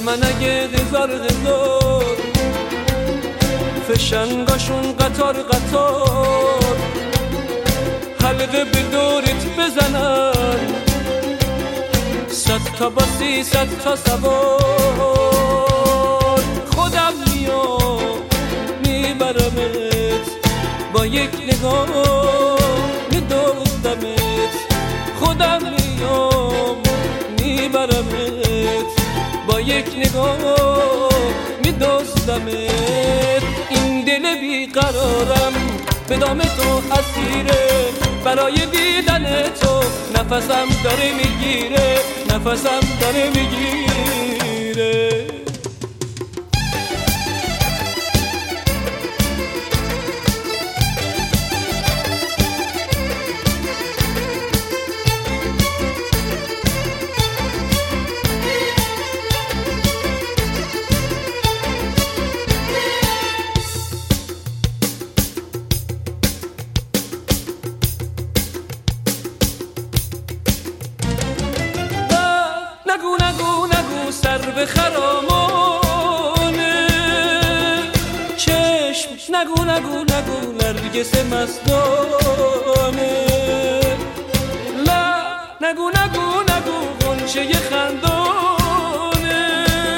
دشمن اگه هزار فشنگاشون قطار قطار حلقه به دورت بزنن، 100 تا با 300 تا سوار. خودم میام میبرمت، با یک نگاه میدوزدمت. خودم میام میبرمت، با یک نگاه میدوزدمت. این دل بیقرارم به دام تو اسیره، برای دیدن تو نفسم داره میگیره، نفسم داره میگیره. نگو سر به خرامانه چشم، نگو نرگس مستانه. لا نگو غنچه خندانه.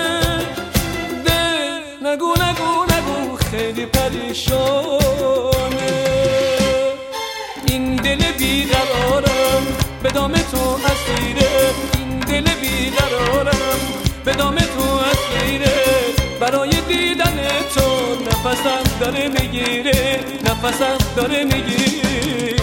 ده نگو خیلی پریشانه. این دل بیقرارم به دام تو اسیره، دل بیقرارم به دام تو اسیره، برای دیدن تو نفسم داره میگیره، نفسم داره میگیره.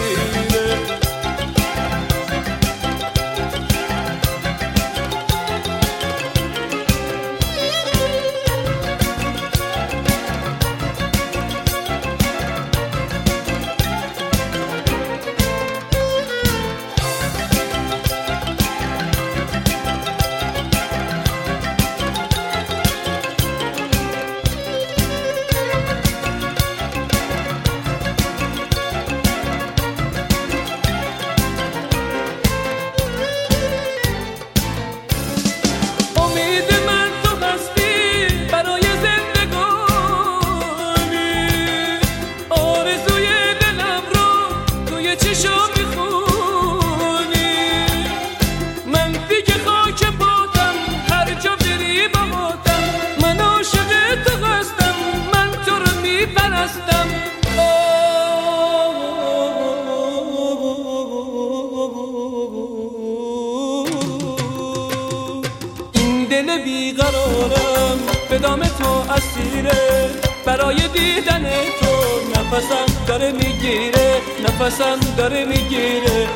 دل بیقرارم به دام تو اسیره، برای دیدن تو نفسم داره میگیره، نفسم داره میگیره.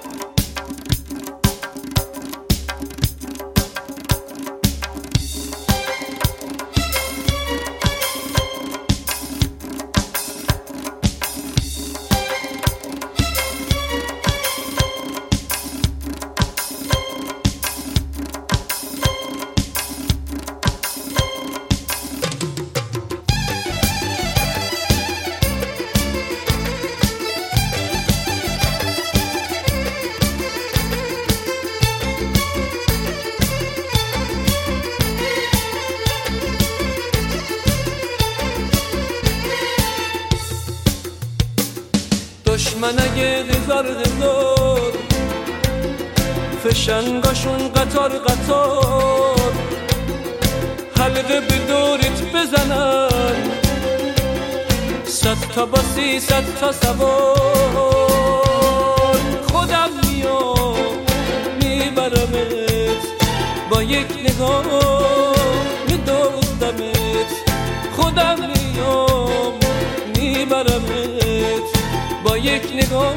دشمن اگه هزار فشنگاشون قطار قطار حلقه به دورت بزنن، 100 تا با 300 تا سوار. خودم میام میبرمت، با یک نگاه میدوزدمت. خودم میام میبرمت، با یک نگاه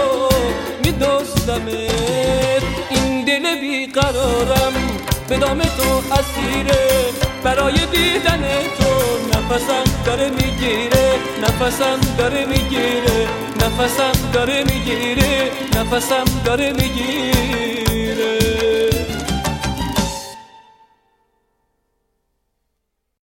میدوزدمت. این دل بیقرارم به دام تو اسیره، برای دیدن تو نفسم داره میگیره، نفسم داره میگیره، نفسم داره میگیره، نفسم داره میگیره.